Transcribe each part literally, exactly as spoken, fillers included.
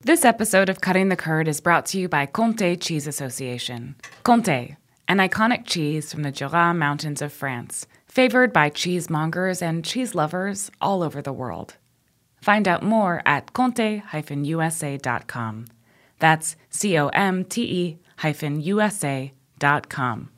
This episode of Cutting the Curd is brought to you by Comté Cheese Association. Comté, an iconic cheese from the Jura Mountains of France, favored by cheesemongers and cheese lovers all over the world. Find out more at comte dash u s a dot com. That's C O M T E hyphen U S A dot com.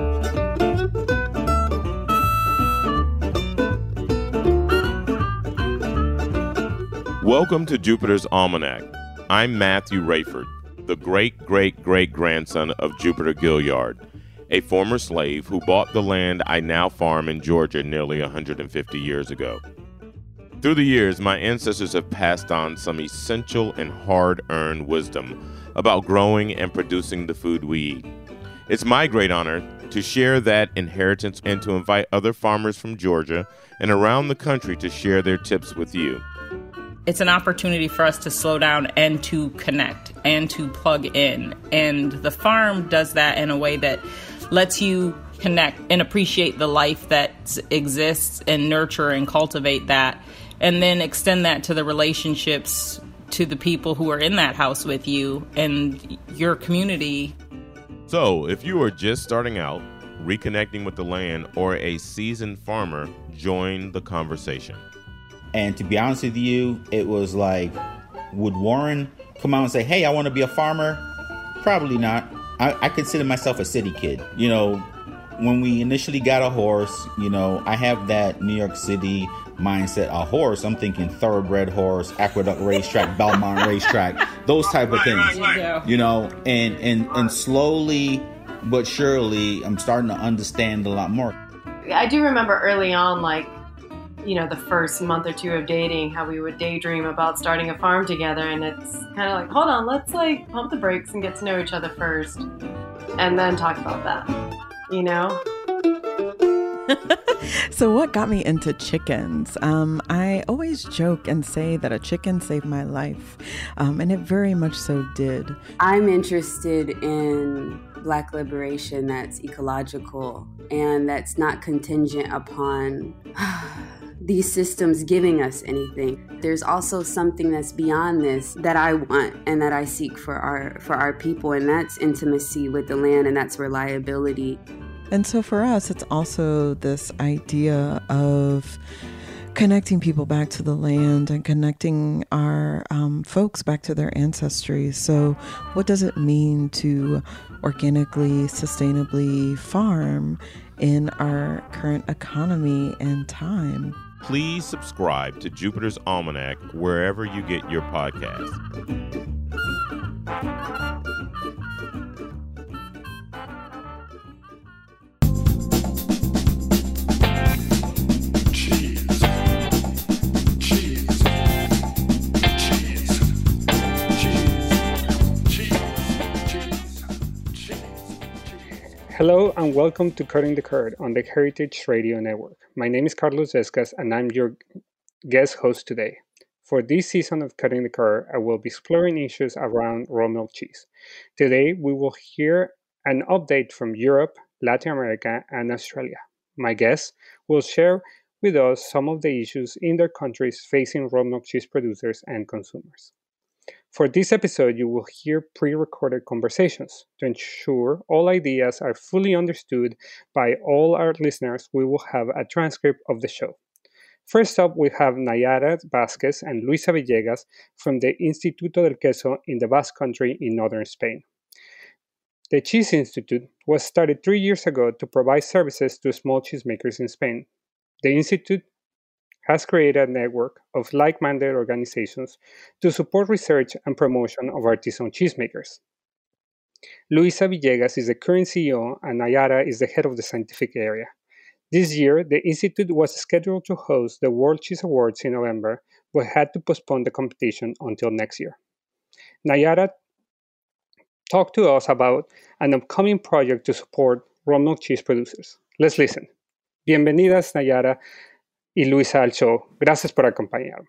Welcome to Jupiter's Almanac. I'm Matthew Rayford, the great-great-great-grandson of Jupiter Gilliard, a former slave who bought the land I now farm in Georgia nearly one hundred fifty years ago. Through the years, my ancestors have passed on some essential and hard-earned wisdom about growing and producing the food we eat. It's my great honor to share that inheritance and to invite other farmers from Georgia and around the country to share their tips with you. It's an opportunity for us to slow down and to connect and to plug in. And the farm does that in a way that lets you connect and appreciate the life that exists and nurture and cultivate that, and then extend that to the relationships to the people who are in that house with you and your community. So if you are just starting out, reconnecting with the land, or a seasoned farmer, join the conversation. And to be honest with you, it was like, would Warren come out and say, hey, I want to be a farmer? Probably not. I, I consider myself a city kid. You know, when we initially got a horse, you know, I have that New York City mindset. A horse, I'm thinking thoroughbred horse, Aqueduct Racetrack, Belmont Racetrack, those type of things. You know, and, and, and slowly but surely, I'm starting to understand a lot more. I do remember early on, like, you know, the first month or two of dating, how we would daydream about starting a farm together. And it's kind of like, hold on, let's like pump the brakes and get to know each other first and then talk about that, you know? So what got me into chickens? Um, I always joke and say that a chicken saved my life, um, and it very much so did. I'm interested in Black liberation that's ecological and that's not contingent upon these systems giving us anything. There's also something that's beyond this that I want and that I seek for our for our people, and that's intimacy with the land, and that's reliability. And so for us, it's also this idea of connecting people back to the land and connecting our um, folks back to their ancestry. So what does it mean to organically, sustainably farm in our current economy and time? Please subscribe to Jupiter's Almanac wherever you get your podcasts. Hello and welcome to Cutting the Curd on the Heritage Radio Network. My name is Carlos Escas and I'm your guest host today. For this season of Cutting the Curd, I will be exploring issues around raw milk cheese. Today, we will hear an update from Europe, Latin America, and Australia. My guests will share with us some of the issues in their countries facing raw milk cheese producers and consumers. For this episode, you will hear pre-recorded conversations. To ensure all ideas are fully understood by all our listeners, we will have a transcript of the show. First up, we have Nayara Vázquez and Luisa Villegas from the Instituto del Queso in the Basque Country in northern Spain. The Cheese Institute was started three years ago to provide services to small cheesemakers in Spain. The Institute has created a network of like-minded organizations to support research and promotion of artisan cheesemakers. Luisa Villegas is the current C E O and Nayara is the head of the scientific area. This year, the Institute was scheduled to host the World Cheese Awards in November, but had to postpone the competition until next year. Nayara talked to us about an upcoming project to support raw milk cheese producers. Let's listen. Bienvenidas, Nayara y Luisa al show. Gracias por acompañarme.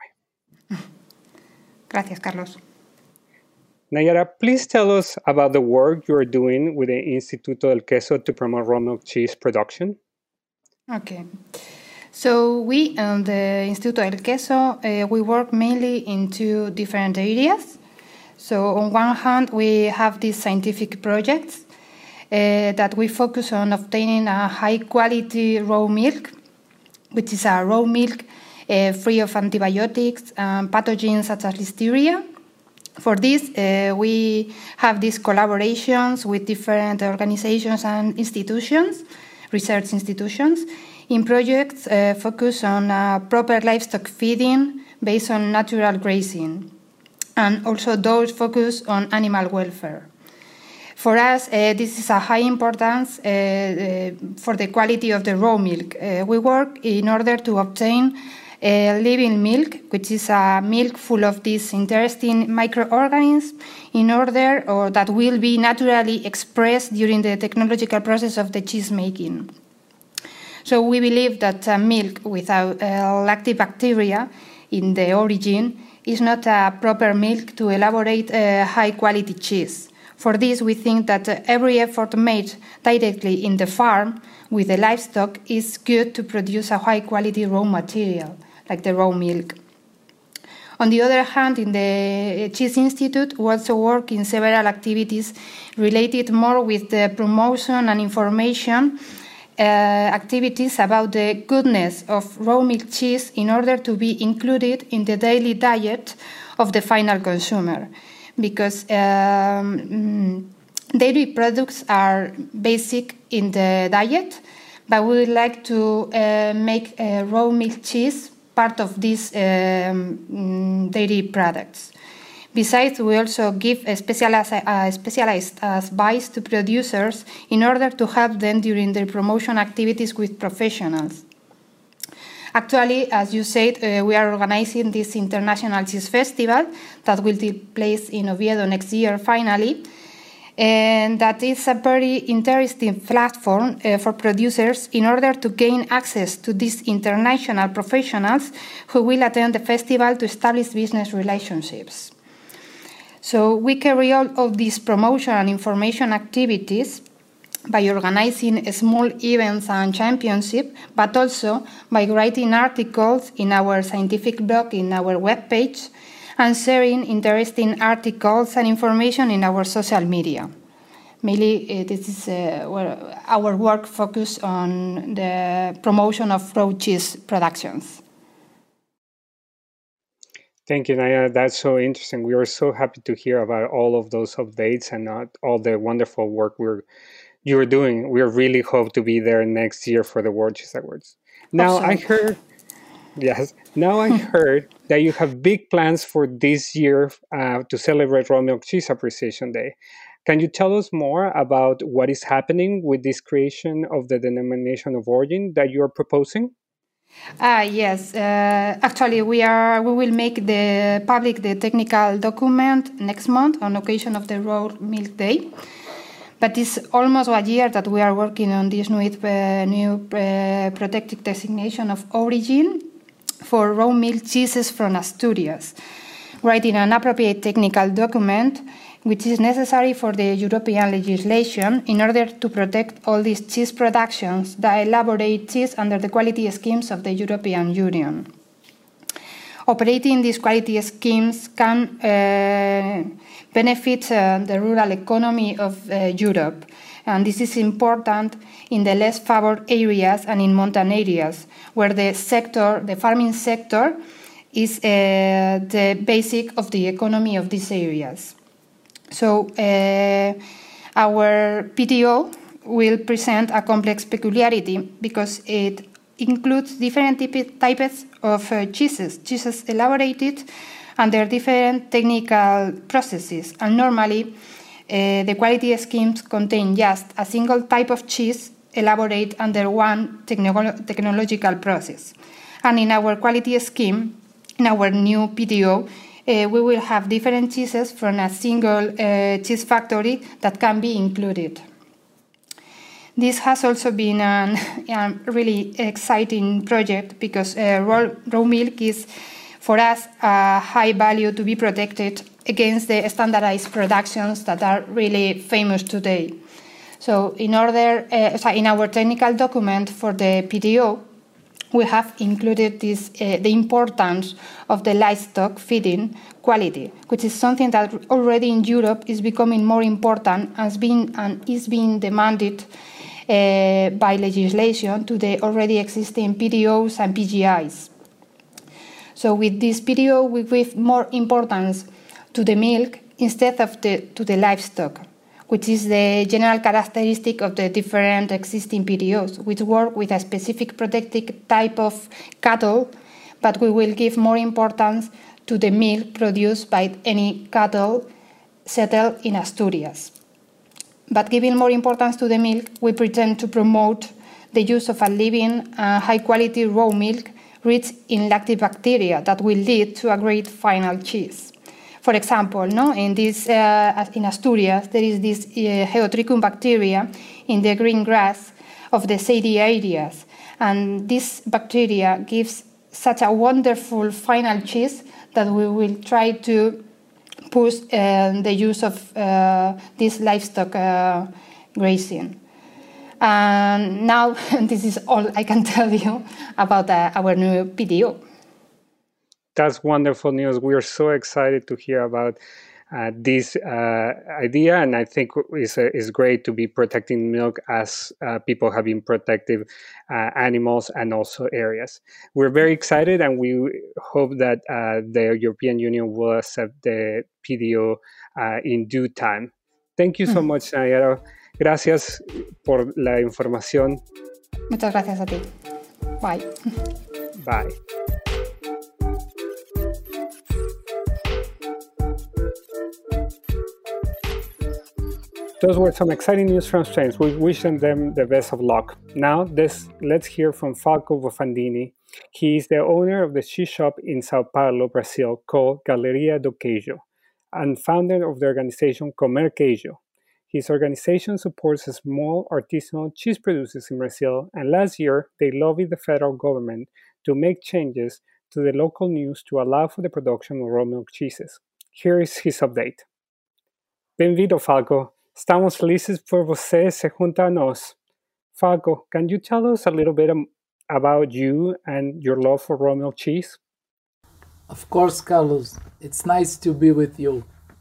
Gracias, Carlos. Nayara, please tell us about the work you are doing with the Instituto del Queso to promote raw milk cheese production. Okay. So we, on the Instituto del Queso, uh, we work mainly in two different areas. So on one hand, we have these scientific projects uh, that we focus on obtaining a high-quality raw milk, which is a raw milk uh, free of antibiotics and pathogens such as Listeria. For this, uh, we have these collaborations with different organizations and institutions, research institutions, in projects uh, focused on uh, proper livestock feeding based on natural grazing, and also those focused on animal welfare. For us, uh, this is a high importance uh, uh, for the quality of the raw milk. Uh, we work in order to obtain uh, living milk, which is a milk full of these interesting microorganisms, in order or that will be naturally expressed during the technological process of the cheese making. So we believe that uh, milk without uh, lactobacteria in the origin is not a proper milk to elaborate uh, high-quality cheese. For this, we think that uh, every effort made directly in the farm with the livestock is good to produce a high-quality raw material, like the raw milk. On the other hand, in the Cheese Institute, we also work in several activities related more with the promotion and information uh, activities about the goodness of raw milk cheese in order to be included in the daily diet of the final consumer. Because um, dairy products are basic in the diet, but we would like to uh, make uh, raw milk cheese part of these um, dairy products. Besides, we also give a specialized, uh, specialized advice to producers in order to help them during their promotion activities with professionals. Actually, as you said, uh, we are organizing this International Cheese Festival that will take place in Oviedo next year, finally. And that is a very interesting platform uh, for producers in order to gain access to these international professionals who will attend the festival to establish business relationships. So we carry out all these promotion and information activities by organizing small events and championships, but also by writing articles in our scientific blog, in our webpage, and sharing interesting articles and information in our social media. Mainly, uh, this is uh, where our work focuses on the promotion of raw cheese productions. Thank you, Naya. That's so interesting. We are so happy to hear about all of those updates and uh, all the wonderful work we're you're doing. We really hope to be there next year for the World Cheese Awards. Now, I heard, yes, now I heard that you have big plans for this year uh, to celebrate Raw Milk Cheese Appreciation Day. Can you tell us more about what is happening with this creation of the denomination of origin that you are proposing? Ah, yes. Uh, actually, we are we will make the public the technical document next month on occasion of the Raw Milk Day. But it's almost a year that we are working on this new, uh, new uh, protected designation of origin for raw milk cheeses from Asturias, writing an appropriate technical document which is necessary for the European legislation in order to protect all these cheese productions that elaborate cheese under the quality schemes of the European Union. Operating these quality schemes can uh, benefit uh, the rural economy of uh, Europe, and this is important in the less favored areas and in mountain areas, where the sector, the farming sector, is uh, the basic of the economy of these areas. So uh, our P T O will present a complex peculiarity because it includes different types of uh, cheeses, cheeses elaborated under different technical processes. And normally, uh, the quality schemes contain just a single type of cheese elaborated under one techno- technological process. And in our quality scheme, in our new P T O, uh, we will have different cheeses from a single uh, cheese factory that can be included. This has also been an, a really exciting project because uh, raw, raw milk is, for us, a high value to be protected against the standardized productions that are really famous today. So in order, uh, so in our technical document for the P T O, we have included this, uh, the importance of the livestock feeding quality, which is something that already in Europe is becoming more important and is being, and is being demanded uh, by legislation to the already existing P D Os and P G Is. So with this P D O, we give more importance to the milk instead of the, to the livestock, which is the general characteristic of the different existing P D Os, which work with a specific protected type of cattle, but we will give more importance to the milk produced by any cattle settled in Asturias. But giving more importance to the milk, we pretend to promote the use of a living, uh, high-quality raw milk rich in lactobacteria that will lead to a great final cheese. For example, no, in, this, uh, in Asturias, there is this uh, Heotrichum bacteria in the green grass of the shady areas, and this bacteria gives such a wonderful final cheese that we will try to push uh, the use of uh, this livestock uh, grazing. And now this is all I can tell you about uh, our new P D O. That's wonderful news. We are so excited to hear about uh, this uh, idea, and I think it's, uh, it's great to be protecting milk as uh, people have been protecting uh, animals and also areas. We're very excited, and we hope that uh, the European Union will accept the P D O uh, in due time. Thank you so mm. much, Nayara. Gracias por la información. Muchas gracias a ti. Bye. Bye. Those were some exciting news from Spain. We wish them the best of luck. Now, this, let's hear from Falco Bofandini. He is the owner of the cheese shop in Sao Paulo, Brazil, called Galeria do Queijo, and founder of the organization Comer Queijo. His organization supports small artisanal cheese producers in Brazil, and last year they lobbied the federal government to make changes to the local news to allow for the production of raw milk cheeses. Here is his update. Bem-vindo, Falco. Estamos felizes por você se junta a nós. Falco, can you tell us a little bit about you and your love for raw milk cheese? Of course, Carlos. It's nice to be with you.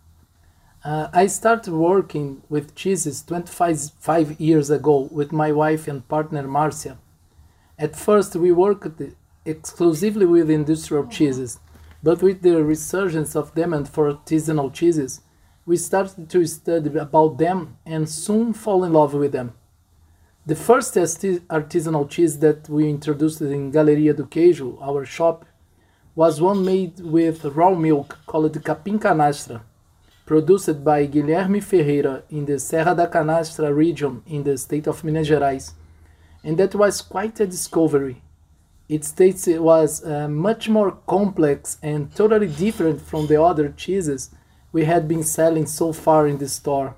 Uh, I started working with cheeses twenty-five years ago with my wife and partner Marcia. At first, we worked exclusively with industrial cheeses, but with the resurgence of demand for artisanal cheeses, we started to study about them and soon fall in love with them. The first artisanal cheese that we introduced in Galeria do Queijo, our shop, was one made with raw milk called Capim Canastra, produced by Guilherme Ferreira in the Serra da Canastra region in the state of Minas Gerais, and that was quite a discovery. Its taste was uh, much more complex and totally different from the other cheeses we had been selling so far in the store.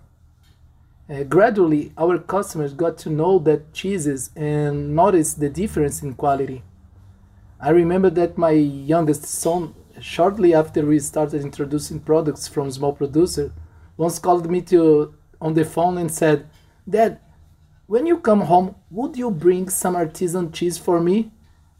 Uh, gradually, our customers got to know that cheeses and noticed the difference in quality. I remember that my youngest son, shortly after we started introducing products from small producer, once called me to on the phone and said, "Dad, when you come home, would you bring some artisan cheese for me?"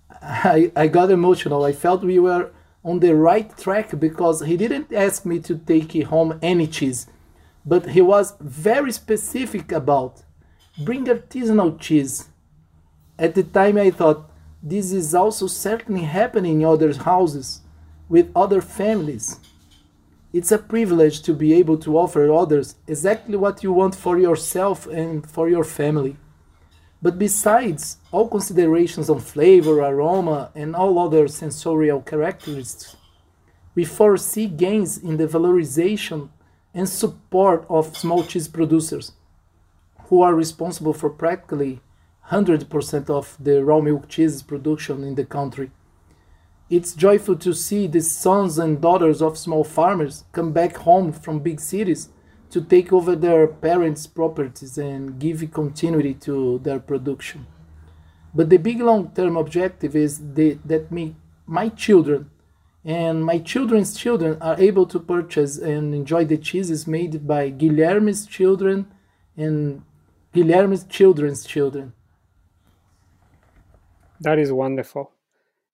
I, I got emotional. I felt we were on the right track because he didn't ask me to take home any cheese, but he was very specific about bring artisanal cheese. At the time I thought, this is also certainly happening in other houses with other families. It's a privilege to be able to offer others exactly what you want for yourself and for your family. But besides all considerations on flavor, aroma, and all other sensorial characteristics, we foresee gains in the valorization and support of small cheese producers, who are responsible for practically one hundred percent of the raw milk cheese production in the country. It's joyful to see the sons and daughters of small farmers come back home from big cities to take over their parents' properties and give continuity to their production. But the big long-term objective is the, that me, my children and my children's children are able to purchase and enjoy the cheeses made by Guilherme's children and Guilherme's children's children. That is wonderful.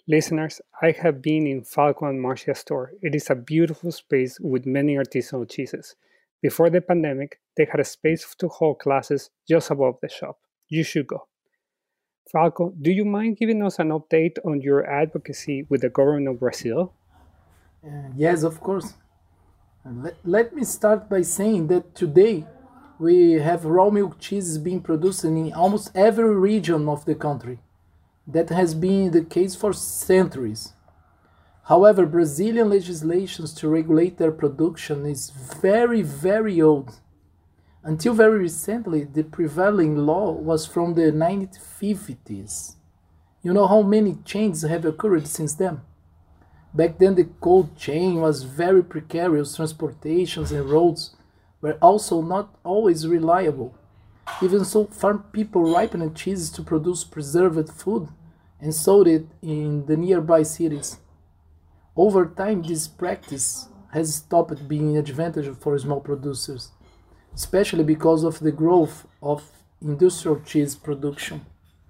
Listeners, I have been in Falco and Marcia's store. It is a beautiful space with many artisanal cheeses. Before the pandemic, they had a space to hold classes just above the shop. You should go. Falco, do you mind giving us an update on your advocacy with the government of Brazil? Uh, yes, of course. Let, let me start by saying that today we have raw milk cheeses being produced in almost every region of the country. That has been the case for centuries. However, Brazilian legislation to regulate their production is very, very old. Until very recently, the prevailing law was from the nineteen fifties. You know how many changes have occurred since then? Back then, the cold chain was very precarious. Transportations and roads were also not always reliable. Even so, farm people ripened cheeses to produce preserved food and sold it in the nearby cities. Over time, this practice has stopped being advantageous for small producers, especially because of the growth of industrial cheese production.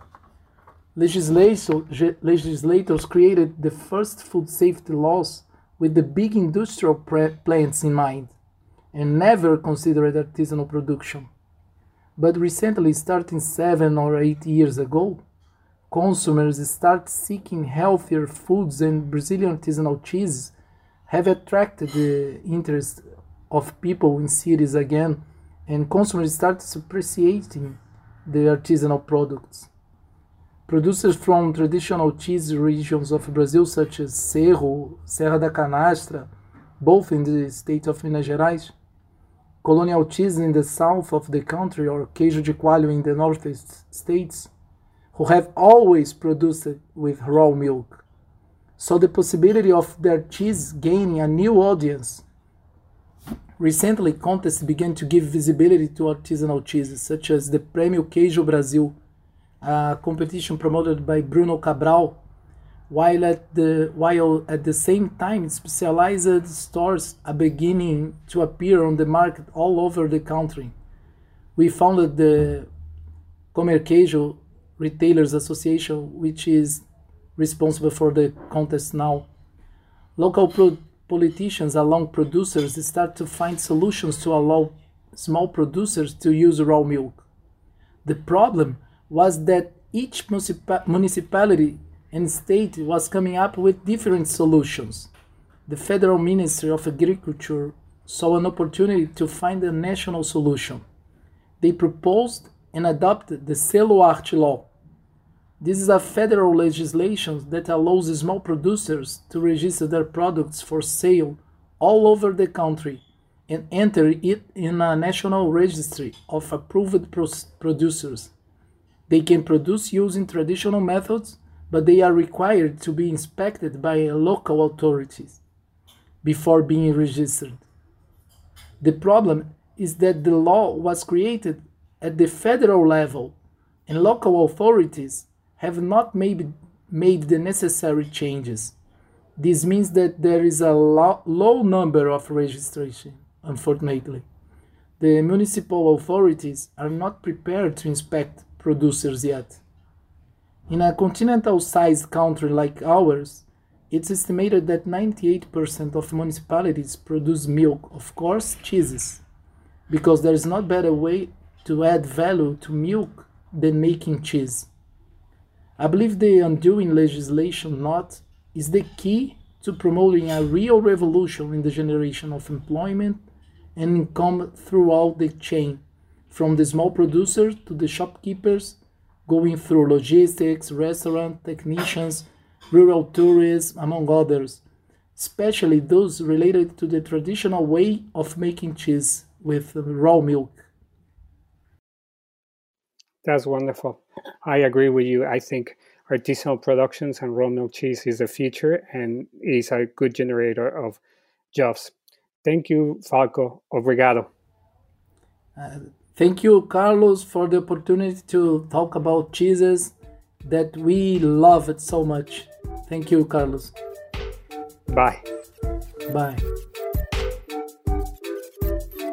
Legislator, legislators created the first food safety laws with the big industrial plants in mind and never considered artisanal production. But recently, starting seven or eight years ago, consumers start seeking healthier foods, and Brazilian artisanal cheeses have attracted the interest of people in cities again, and consumers start appreciating the artisanal products. Producers from traditional cheese regions of Brazil, such as Cerro, Serra da Canastra, both in the state of Minas Gerais, colonial cheese in the south of the country, or queijo de coalho in the northeast states, who have always produced it with raw milk. So the possibility of their cheese gaining a new audience. Recently, contests began to give visibility to artisanal cheeses, such as the Prêmio Queijo Brasil, a competition promoted by Bruno Cabral, while at the while at the same time specialized stores are beginning to appear on the market all over the country. We founded the Comerqueijo Retailers Association, which is responsible for the contest now. Local pro- politicians along producers start to find solutions to allow small producers to use raw milk. The problem was that each municipa- municipality and state was coming up with different solutions. The Federal Ministry of Agriculture saw an opportunity to find a national solution. They proposed and adopted the Selo Arte law. This is a federal legislation that allows small producers to register their products for sale all over the country and enter it in a national registry of approved pro- producers. They can produce using traditional methods, but they are required to be inspected by local authorities before being registered. The problem is that the law was created at the federal level, and local authorities have not made, made the necessary changes. This means that there is a lo- low number of registration, unfortunately. The municipal authorities are not prepared to inspect producers yet. In a continental-sized country like ours, it's estimated that ninety-eight percent of municipalities produce milk, of course, cheeses, because there is no better way to add value to milk than making cheese. I believe the undoing legislation not is the key to promoting a real revolution in the generation of employment and income throughout the chain, from the small producers to the shopkeepers, going through logistics, restaurant technicians, rural tourism, among others, especially those related to the traditional way of making cheese with raw milk. That's wonderful. I agree with you. I think artisanal productions and raw milk cheese is the future and is a good generator of jobs. Thank you, Falco. Obrigado. Uh, thank you, Carlos, for the opportunity to talk about cheeses that we love it so much. Thank you, Carlos. Bye. Bye.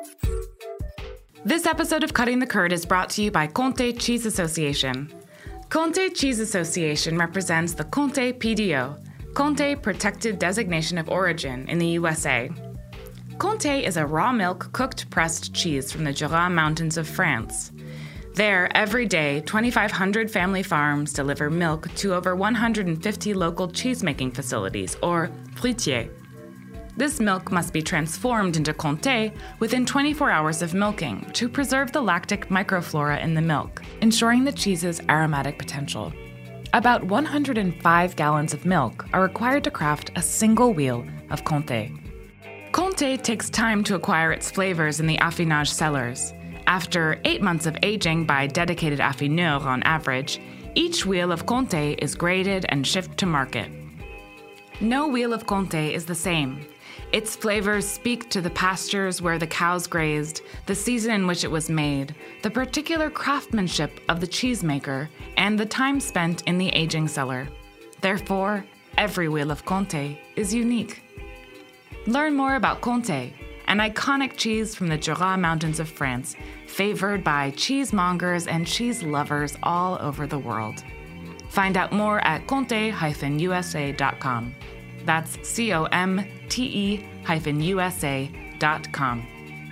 This episode of Cutting the Curd is brought to you by Conte Cheese Association. Comté Cheese Association represents the Comté P D O, Comté Protected Designation of Origin in the U S A. Comté is a raw milk cooked pressed cheese from the Jura Mountains of France. There, every day, twenty-five hundred family farms deliver milk to over one hundred fifty local cheesemaking facilities, or fruitiers. This milk must be transformed into Comté within twenty-four hours of milking to preserve the lactic microflora in the milk, ensuring the cheese's aromatic potential. About one hundred five gallons of milk are required to craft a single wheel of Comté. Comté takes time to acquire its flavors in the affinage cellars. After eight months of aging by dedicated affineurs on average, each wheel of Comté is graded and shipped to market. No wheel of Comté is the same. Its flavors speak to the pastures where the cows grazed, the season in which it was made, the particular craftsmanship of the cheesemaker, and the time spent in the aging cellar. Therefore, every wheel of Comté is unique. Learn more about Comté, an iconic cheese from the Jura Mountains of France, favored by cheesemongers and cheese lovers all over the world. Find out more at comte dash u s a dot com. That's C O M T E hyphen U S A dot com.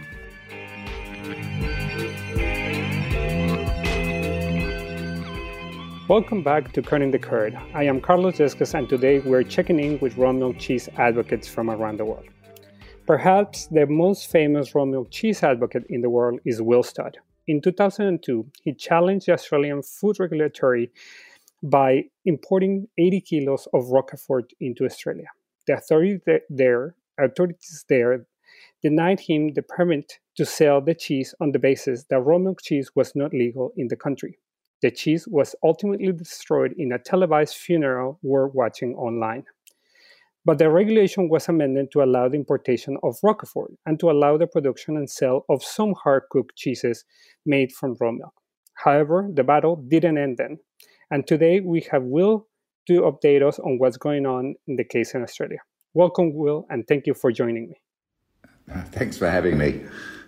Welcome back to Cutting the Curd. I am Carlos Escas, and today we're checking in with raw milk cheese advocates from around the world. Perhaps the most famous raw milk cheese advocate in the world is Will Studd. In two thousand two, he challenged the Australian Food Regulatory by importing eighty kilos of Roquefort into Australia. The authorities there, authorities there denied him the permit to sell the cheese on the basis that raw milk cheese was not legal in the country. The cheese was ultimately destroyed in a televised funeral we're watching online. But the regulation was amended to allow the importation of Roquefort and to allow the production and sale of some hard-cooked cheeses made from raw milk. However, the battle didn't end then. And today we have Will to update us on what's going on in the case in Australia. Welcome, Will, and thank you for joining me. Thanks for having me.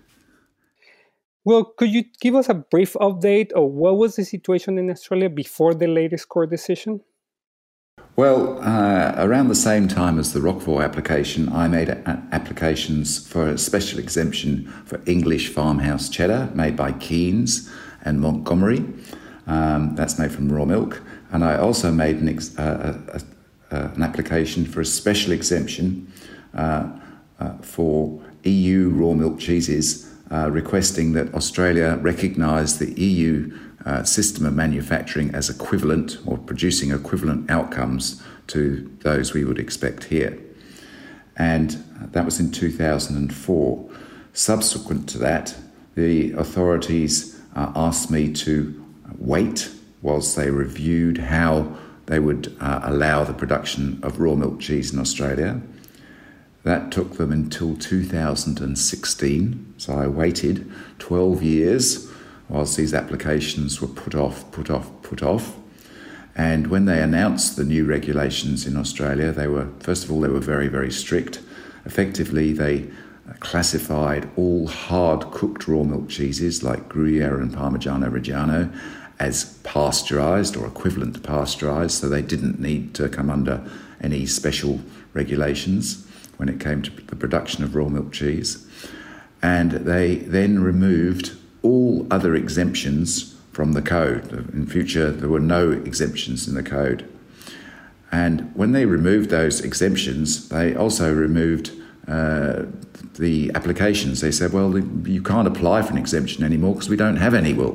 Will, could you give us a brief update of what was the situation in Australia before the latest court decision? Well, uh, around the same time as the Roquefort application, I made a- applications for a special exemption for English farmhouse cheddar made by Keynes and Montgomery. Um, that's made from raw milk. And I also made an, ex- uh, uh, uh, an application for a special exemption uh, uh, for E U raw milk cheeses, uh, requesting that Australia recognise the E U uh, system of manufacturing as equivalent or producing equivalent outcomes to those we would expect here. And that was in two thousand four. Subsequent to that, the authorities uh, asked me to wait whilst they reviewed how they would uh, allow the production of raw milk cheese in Australia. That took them until two thousand sixteen, so I waited twelve years whilst these applications were put off, put off, put off. And when they announced the new regulations in Australia, they were, first of all, they were very, very strict. Effectively, they classified all hard-cooked raw milk cheeses like Gruyere and Parmigiano Reggiano as pasteurised or equivalent to pasteurised, so they didn't need to come under any special regulations when it came to the production of raw milk cheese. And they then removed all other exemptions from the code. In future, there were no exemptions in the code. And when they removed those exemptions, they also removed uh, the applications. They said, well, you can't apply for an exemption anymore because we don't have any, Will.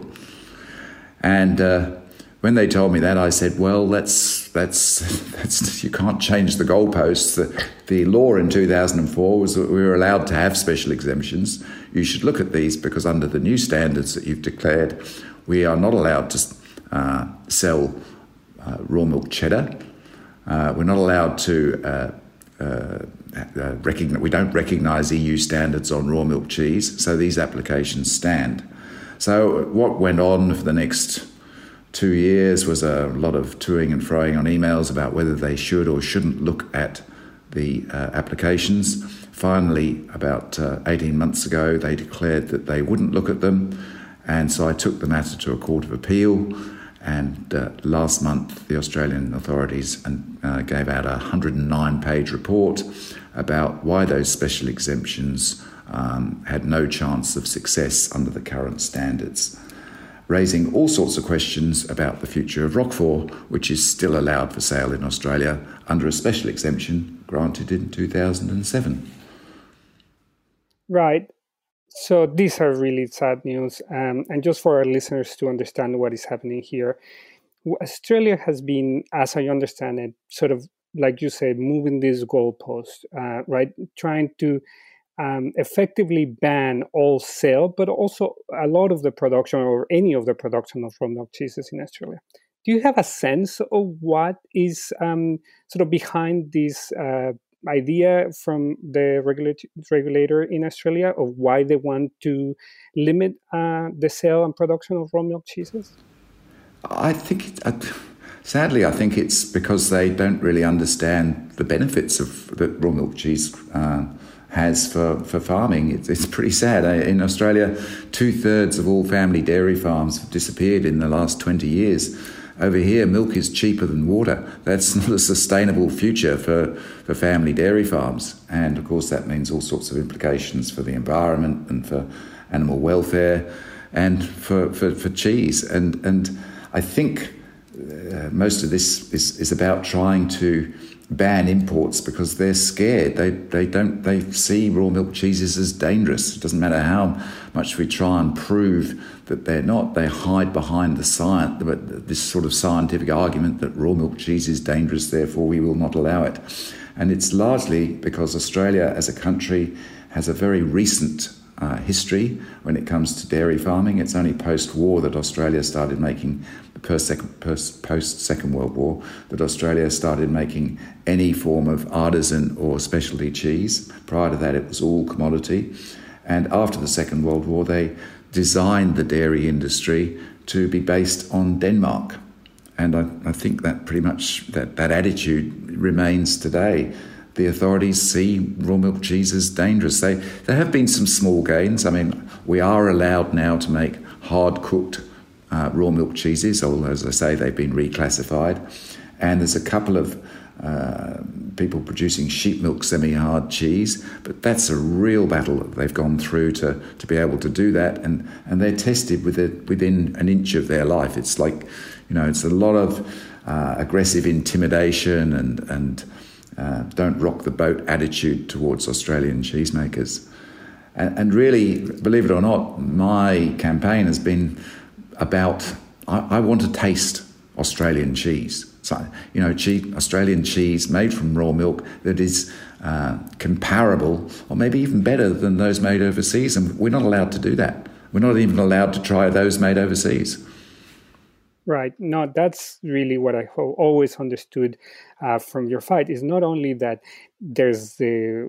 And uh, when they told me that, I said, well, that's, that's, that's you can't change the goalposts. The, the law in two thousand four was that we were allowed to have special exemptions. You should look at these because under the new standards that you've declared, we are not allowed to uh, sell uh, raw milk cheddar. Uh, we're not allowed to uh, uh, uh, recognize, we don't recognise E U standards on raw milk cheese, so these applications stand. So what went on for the next two years was a lot of toing and froing on emails about whether they should or shouldn't look at the uh, applications. Finally, about uh, eighteen months ago, they declared that they wouldn't look at them, and so I took the matter to a court of appeal, And uh, last month, the Australian authorities uh, gave out a one hundred nine page report about why those special exemptions um, had no chance of success under the current standards, raising all sorts of questions about the future of Roquefort, which is still allowed for sale in Australia under a special exemption granted in two thousand seven. Right. So these are really sad news. Um, and just for our listeners to understand what is happening here, Australia has been, as I understand it, sort of, like you said, moving this goalpost, uh, right? Trying to um, effectively ban all sale, but also a lot of the production or any of the production of raw milk cheeses in Australia. Do you have a sense of what is um, sort of behind this uh, idea from the regulat- regulator in Australia of why they want to limit uh, the sale and production of raw milk cheeses? I think, it, uh, sadly, I think it's because they don't really understand the benefits of that raw milk cheese uh, has for, for farming. It's, it's pretty sad. In Australia, two-thirds of all family dairy farms have disappeared in the last twenty years. Over here, milk is cheaper than water. That's not a sustainable future for, for family dairy farms. And, of course, that means all sorts of implications for the environment and for animal welfare and for, for, for cheese. And and I think uh, most of this is, is about trying to ban imports because they're scared. They they don't they see raw milk cheeses as dangerous. It doesn't matter how much we try and prove that they're not. They hide behind the science, this sort of scientific argument that raw milk cheese is dangerous, therefore we will not allow it. And it's largely because Australia as a country has a very recent uh, history when it comes to dairy farming. It's only post-war that Australia started making, post-Second World War, that Australia started making any form of artisan or specialty cheese. Prior to that, it was all commodity. And after the Second World War, they designed the dairy industry to be based on Denmark. And I, I think that pretty much that, that attitude remains today. The authorities see raw milk cheese as dangerous. They, there have been some small gains. I mean, we are allowed now to make hard-cooked uh, raw milk cheeses, although, as I say, they've been reclassified. And there's a couple of uh, people producing sheep milk semi-hard cheese, but that's a real battle that they've gone through to, to be able to do that. And, and they're tested with it within an inch of their life. It's like, you know, it's a lot of uh, aggressive intimidation and, and uh, don't rock the boat attitude towards Australian cheesemakers. And, and really, believe it or not, my campaign has been about, I, I want to taste Australian cheese. So, you know, cheese, Australian cheese made from raw milk that is uh, comparable or maybe even better than those made overseas. And we're not allowed to do that. We're not even allowed to try those made overseas. Right. No, that's really what I ho- always understood uh, from your fight is not only that there's the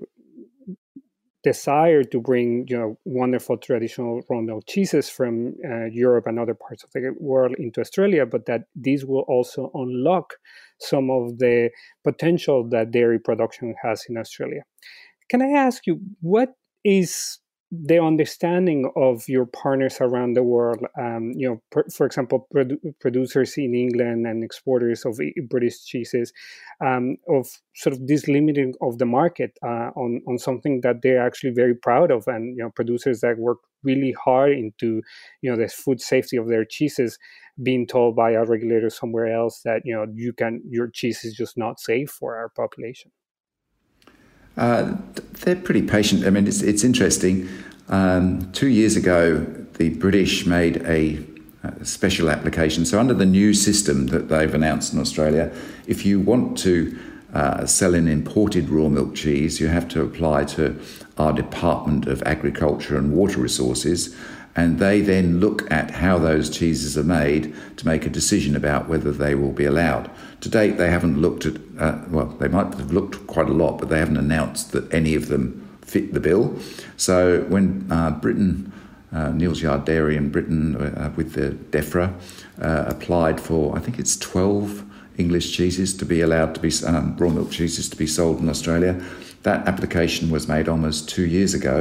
desire to bring, you know, wonderful traditional raw milk cheeses from uh, Europe and other parts of the world into Australia, but that these will also unlock some of the potential that dairy production has in Australia. Can I ask you, what is the understanding of your partners around the world, um, you know, per, for example, produ- producers in England and exporters of British cheeses, um, of sort of this limiting of the market uh, on, on something that they're actually very proud of, and, you know, producers that work really hard into, you know, the food safety of their cheeses being told by a regulator somewhere else that, you know, you can, your cheese is just not safe for our population. Uh, they're pretty patient. I mean, it's it's interesting. Um, two years ago, the British made a, a special application. So under the new system that they've announced in Australia, if you want to uh, sell an imported raw milk cheese, you have to apply to our Department of Agriculture and Water Resources, and they then look at how those cheeses are made to make a decision about whether they will be allowed. To date, they haven't looked at, uh, well, they might have looked quite a lot, but they haven't announced that any of them fit the bill. So when uh, Britain, uh, Neal's Yard Dairy in Britain uh, with the DEFRA uh, applied for, I think it's twelve English cheeses to be allowed to be, um, raw milk cheeses to be sold in Australia, that application was made almost two years ago,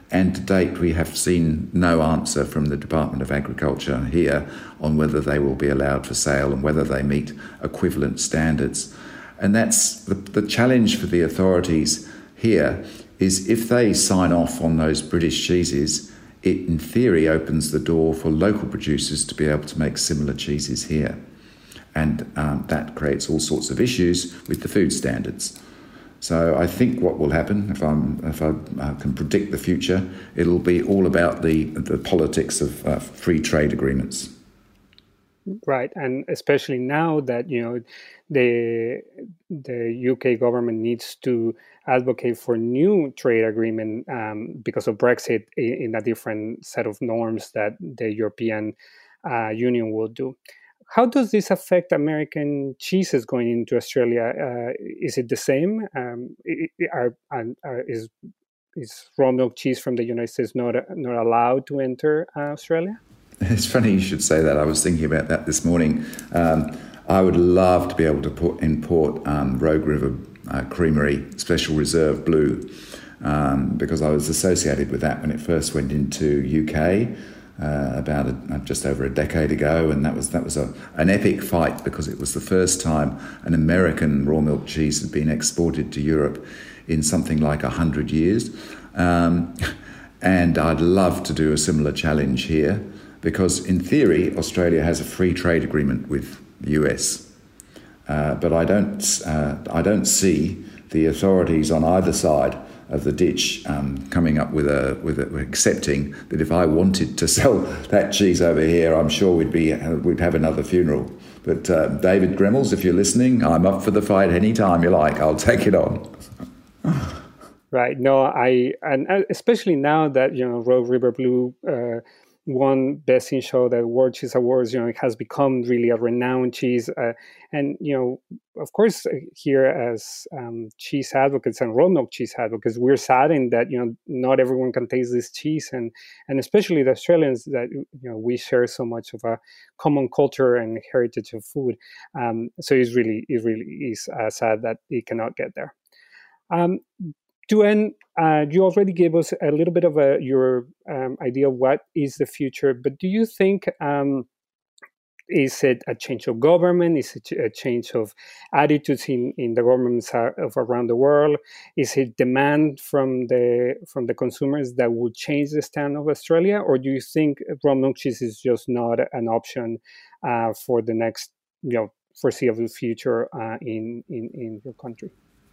And to date, we have seen no answer from the Department of Agriculture here on whether they will be allowed for sale and whether they meet equivalent standards. And that's the, the challenge for the authorities here is if they sign off on those British cheeses, it in theory opens the door for local producers to be able to make similar cheeses here. And um, that creates all sorts of issues with the food standards. So I think what will happen, if, I'm, if I uh, can predict the future, it'll be all about the, the politics of uh, free trade agreements. Right, and especially now that, you know, the the U K government needs to advocate for new trade agreement um, because of Brexit in, in a different set of norms that the European uh, Union will do. How does this affect American cheeses going into Australia? Uh, is it the same? Um, are, are, is is raw milk cheese from the United States not not allowed to enter uh, Australia? It's funny you should say that. I was thinking about that this morning. Um, I would love to be able to put, import um, Rogue River uh, Creamery Special Reserve Blue um, because I was associated with that when it first went into U K uh, about a, just over a decade ago, and that was that was a, an epic fight because it was the first time an American raw milk cheese had been exported to Europe in something like a hundred years. Um, and I'd love to do a similar challenge here, because in theory, Australia has a free trade agreement with the U S. Uh, but I don't, uh, I don't see the authorities on either side of the ditch um, coming up with a, with a, accepting that if I wanted to sell that cheese over here, I'm sure we'd be, uh, we'd have another funeral. But uh, David Gremmels, if you're listening, I'm up for the fight any time you like. I'll take it on. Right. No, I, and especially now that, you know, Rogue River Blue uh, won Best in Show, the World Cheese Awards, you know, it has become really a renowned cheese. Uh, and, you know, of course, here as um, cheese advocates and raw milk cheese advocates, we're saddened that, you know, not everyone can taste this cheese. And, and especially the Australians that, you know, we share so much of a common culture and heritage of food. Um, so it's really, it really is uh, sad that it cannot get there. Um, To end, uh, you already gave us a little bit of a, your um, idea of what is the future, but do you think, um, is it a change of government? Is it a change of attitudes in, in the governments of around the world? Is it demand from the from the consumers that would change the stand of Australia? Or do you think raw milk cheese is just not an option uh, for the next, you know, foreseeable future uh, in, in, in your country?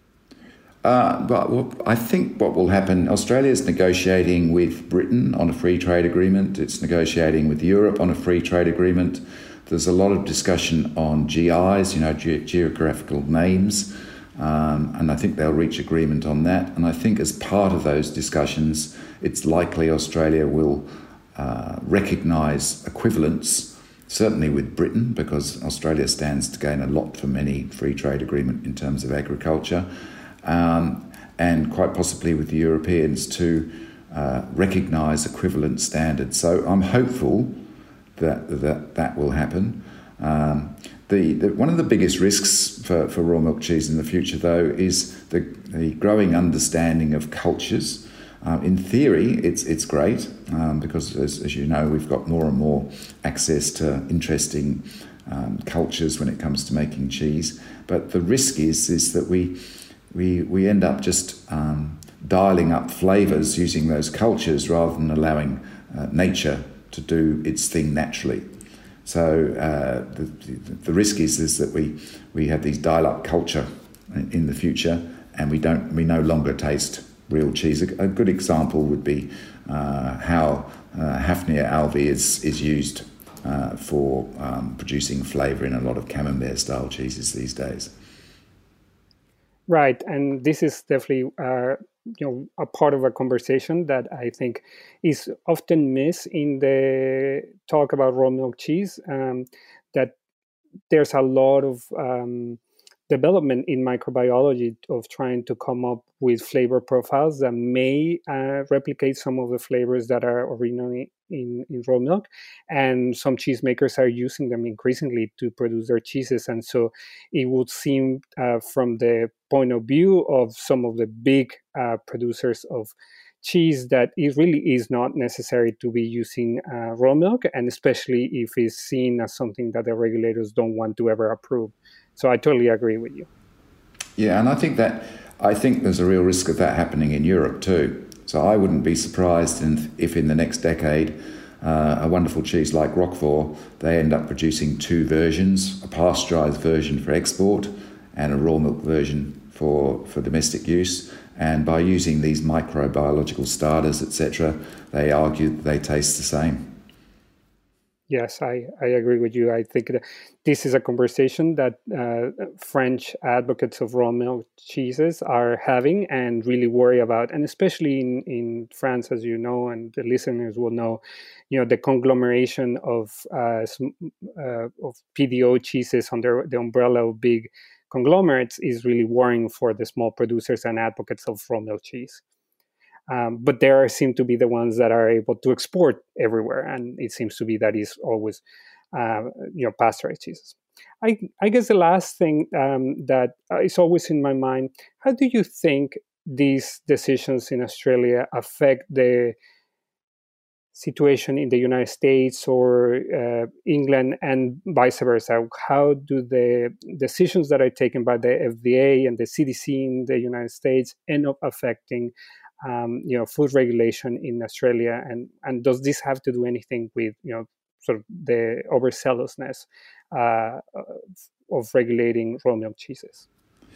Uh, but well, I think what will happen, Australia is negotiating with Britain on a free trade agreement. It's negotiating with Europe on a free trade agreement. There's a lot of discussion on G Is, you know, ge- geographical names, um, and I think they'll reach agreement on that. And I think as part of those discussions, it's likely Australia will uh, recognise equivalence, certainly with Britain, because Australia stands to gain a lot from any free trade agreement in terms of agriculture. Um, and quite possibly with the Europeans to uh, recognise equivalent standards. So I'm hopeful that that, that will happen. Um, the, the one of the biggest risks for, for raw milk cheese in the future, though, is the, the growing understanding of cultures. Uh, in theory, it's it's great um, because, as, as you know, we've got more and more access to interesting um, cultures when it comes to making cheese. But the risk is is that we We we end up just um, dialing up flavours using those cultures rather than allowing uh, nature to do its thing naturally. So uh, the, the the risk is is that we we have these dial-up culture in the future, and we don't we no longer taste real cheese. A, a good example would be uh, how uh, Hafnia alvi is is used uh, for um, producing flavour in a lot of camembert style cheeses these days. Right, and this is definitely uh, you know a part of a conversation that I think is often missed in the talk about raw milk cheese. Um, that there's a lot of um, development in microbiology of trying to come up with flavor profiles that may uh, replicate some of the flavors that are originally in, in raw milk, and some cheesemakers are using them increasingly to produce their cheeses. And so it would seem uh, from the point of view of some of the big uh, producers of cheese that it really is not necessary to be using uh, raw milk, and especially if it's seen as something that the regulators don't want to ever approve. So I totally agree with you. Yeah, and I think that I think there's a real risk of that happening in Europe too. So I wouldn't be surprised in, if in the next decade uh, a wonderful cheese like Roquefort, they end up producing two versions, a pasteurised version for export and a raw milk version for, for domestic use. And by using these microbiological starters, et cetera, they argue that they taste the same. Yes, I, I agree with you. I think that this is a conversation that uh, French advocates of raw milk cheeses are having and really worry about. And especially in, in France, as you know, and the listeners will know, you know, the conglomeration of uh, uh, of P D O cheeses under the umbrella of big conglomerates is really worrying for the small producers and advocates of raw milk cheese. Um, but there seem to be the ones that are able to export everywhere, and it seems to be that is always, uh, you know, pasteurized cheeses. I, I guess the last thing um, that is always in my mind: how do you think these decisions in Australia affect the situation in the United States or uh, England, and vice versa? How do the decisions that are taken by the F D A and the C D C in the United States end up affecting Um, you know, food regulation in Australia, and and does this have to do anything with, you know, sort of the overzealousness uh, of regulating raw milk cheeses?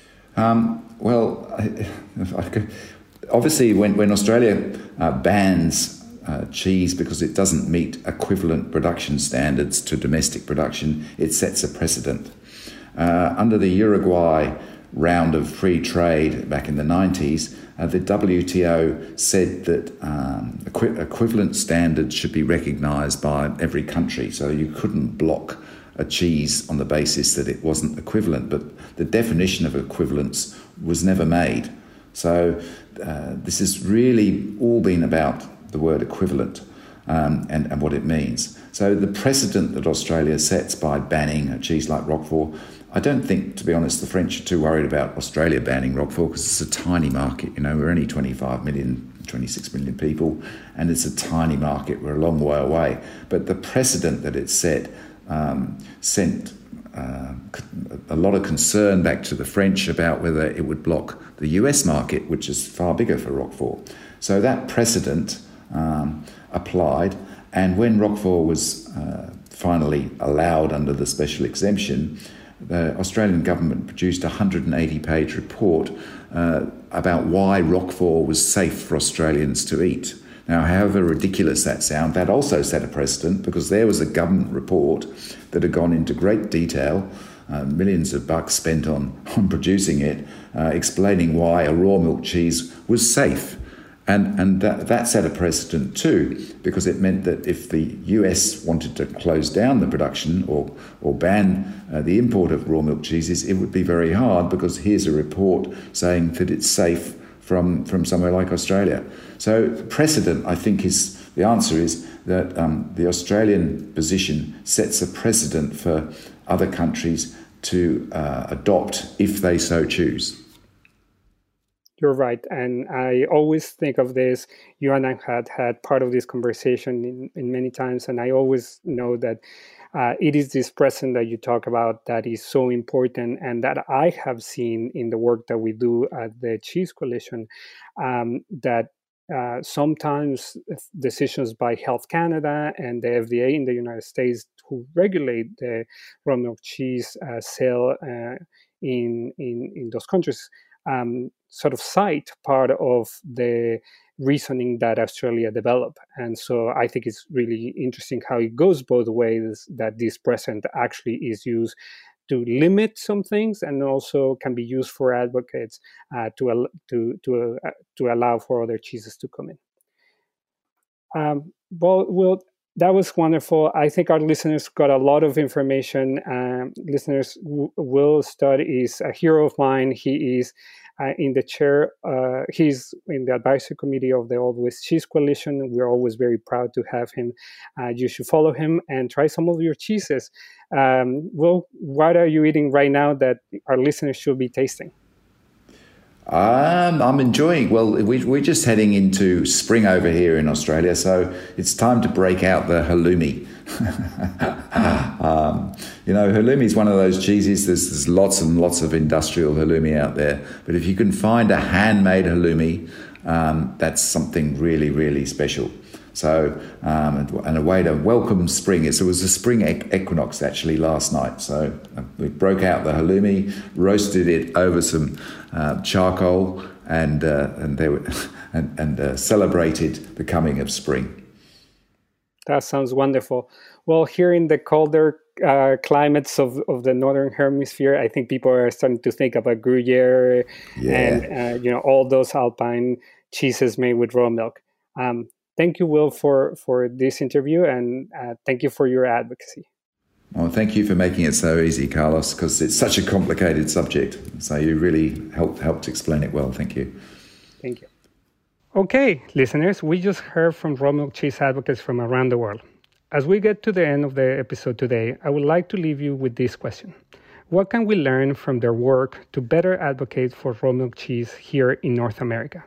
Um, well, I, I could, obviously, when when Australia uh, bans uh, cheese because it doesn't meet equivalent production standards to domestic production, it sets a precedent. Uh, under the Uruguay round of free trade back in the nineties, uh, the W T O said that um, equi- equivalent standards should be recognised by every country, so you couldn't block a cheese on the basis that it wasn't equivalent, but the definition of equivalence was never made. So uh, this has really all been about the word equivalent um, and, and what it means. So the precedent that Australia sets by banning a cheese like Roquefort, I don't think, to be honest, the French are too worried about Australia banning Roquefort because it's a tiny market. You know, we're only twenty-five million, twenty-six million people, and it's a tiny market. We're a long way away. But the precedent that it set um, sent uh, a lot of concern back to the French about whether it would block the U S market, which is far bigger for Roquefort. So that precedent um, applied, and when Roquefort was uh, finally allowed under the special exemption, the Australian government produced a one hundred eighty page report uh, about why Roquefort was safe for Australians to eat. Now, however ridiculous that sounds, that also set a precedent because there was a government report that had gone into great detail, uh, millions of bucks spent on, on producing it, uh, explaining why a raw milk cheese was safe. And, and that, that set a precedent too, because it meant that if the U S wanted to close down the production or, or ban uh, the import of raw milk cheeses, it would be very hard because here's a report saying that it's safe from, from somewhere like Australia. So precedent, I think, is the answer is that um, the Australian position sets a precedent for other countries to uh, adopt if they so choose. You're right. And I always think of this. You and I had had part of this conversation in, in many times. And I always know that uh, it is this present that you talk about that is so important, and that I have seen in the work that we do at the Cheese Coalition, um, that uh, sometimes decisions by Health Canada and the F D A in the United States who regulate the raw milk cheese uh, sale uh, in, in, in those countries Um, sort of cite part of the reasoning that Australia developed. And so I think it's really interesting how it goes both ways, that this present actually is used to limit some things and also can be used for advocates uh, to, to, to, uh, to allow for other cheeses to come in. Um, well, well, that was wonderful. I think our listeners got a lot of information. Um, listeners, Will Studd is a hero of mine. He is uh, in the chair. Uh, he's in the advisory committee of the Old West Cheese Coalition. We're always very proud to have him. Uh, you should follow him and try some of your cheeses. Um, Will, what are you eating right now that our listeners should be tasting? Um, I'm enjoying. Well, we, we're just heading into spring over here in Australia, so it's time to break out the halloumi. um, you know, halloumi is one of those cheeses. There's, there's lots and lots of industrial halloumi out there, but if you can find a handmade halloumi, um, that's something really, really special. So, um, and a way to welcome spring. It was a spring equinox actually last night. So we broke out the halloumi, roasted it over some uh, charcoal, and uh, and they were, and, and uh, celebrated the coming of spring. That sounds wonderful. Well, here in the colder uh, climates of, of the northern hemisphere, I think people are starting to think about Gruyere yeah. and uh, you know all those alpine cheeses made with raw milk. Um, Thank you, Will, for, for this interview, and uh, thank you for your advocacy. Well, thank you for making it so easy, Carlos, because it's such a complicated subject. So you really helped helped explain it well. Thank you. Thank you. Okay, listeners, we just heard from raw milk cheese advocates from around the world. As we get to the end of the episode today, I would like to leave you with this question. What can we learn from their work to better advocate for raw milk cheese here in North America?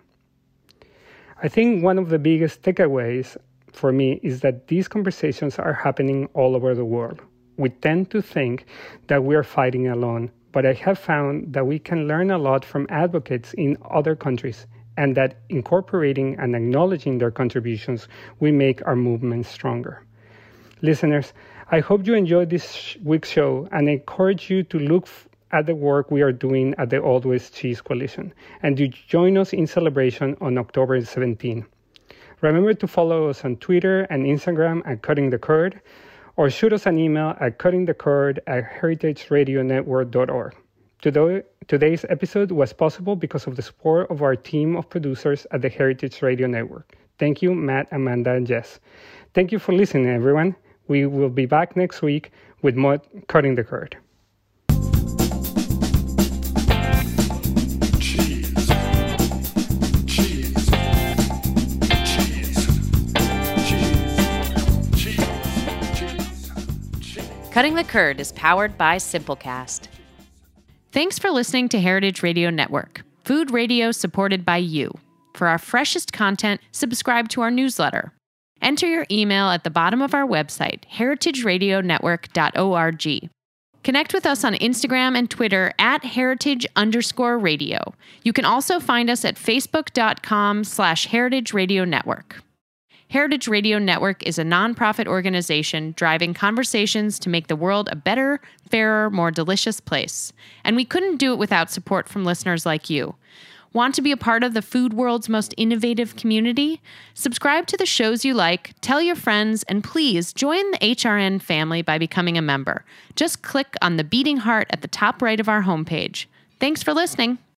I think one of the biggest takeaways for me is that these conversations are happening all over the world. We tend to think that we are fighting alone, but I have found that we can learn a lot from advocates in other countries, and that incorporating and acknowledging their contributions will make our movement stronger. Listeners, I hope you enjoyed this week's show, and I encourage you to look f- at the work we are doing at the Old West Cheese Coalition, and to join us in celebration on October seventeenth. Remember to follow us on Twitter and Instagram at Cutting the Curd, or shoot us an email at cuttingthecurd at heritage radio network dot org. Today, today's episode was possible because of the support of our team of producers at the Heritage Radio Network. Thank you, Matt, Amanda, and Jess. Thank you for listening, everyone. We will be back next week with more Cutting the Curd. Cutting the Curd is powered by Simplecast. Thanks for listening to Heritage Radio Network, food radio supported by you. For our freshest content, subscribe to our newsletter. Enter your email at the bottom of our website, heritage radio network dot org. Connect with us on Instagram and Twitter at heritage underscore radio. You can also find us at facebook.com slash heritage radio network. Heritage Radio Network is a nonprofit organization driving conversations to make the world a better, fairer, more delicious place. And we couldn't do it without support from listeners like you. Want to be a part of the food world's most innovative community? Subscribe to the shows you like, tell your friends, and please join the H R N family by becoming a member. Just click on the beating heart at the top right of our homepage. Thanks for listening.